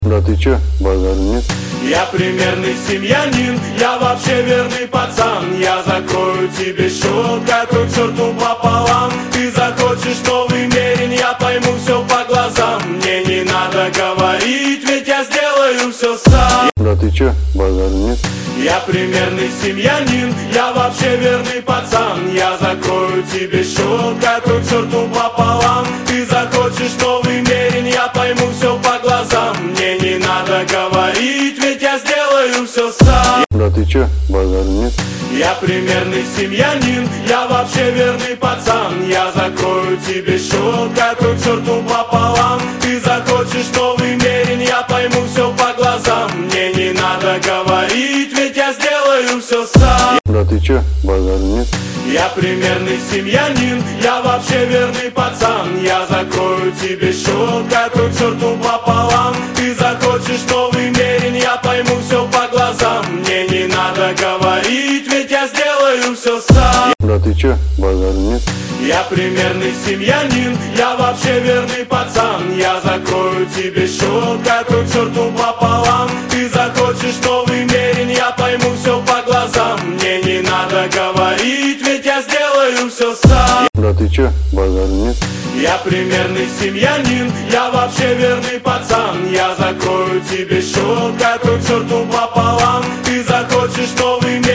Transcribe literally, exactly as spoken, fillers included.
Да ты чё, базар нет? Я примерный семьянин, я вообще верный пацан. Я закрою тебе счет, какой к черту пополам. Ты захочешь новый мерин, я пойму все по глазам. Мне не надо говорить, ведь я сделаю все сам. Да ты чё, базар нет? Я примерный семьянин, я вообще верный пацан. Я закрою тебе счет, какой к черту пополам. Ты захочешь новый мерин, я пойму все по глазам. Мне не надо говорить, ведь я сделаю все сам. Да ты чё, базар нет? Я примерный семьянин, я вообще верный пацан. Я закрою тебе счет, какой к черту пополам. Ты захочешь новый мерин, я пойму все по глазам. Мне не надо говорить, ведь я сделаю все сам. Да ты чё, базар нет? Я примерный семьянин, я вообще верный пацан. Я закрою тебе счет, какой к черту пополам. Ты захочешь новый мерин, я пойму все по глазам. Мне не надо говорить, ведь я сделаю все сам. Да ты чё, базар нет? Я примерный семьянин, я вообще верный пацан. Я закрою тебе счет, какой к черту пополам. Ты захочешь новый мерин, я пойму все по глазам. Мне не надо говорить, ведь я сделаю все сам. Да ты чё, базар нет? Я примерный семьянин, я вообще верный пацан. Я закрою тебе счет, какой к черту пополам. Ты захочешь новый мерин.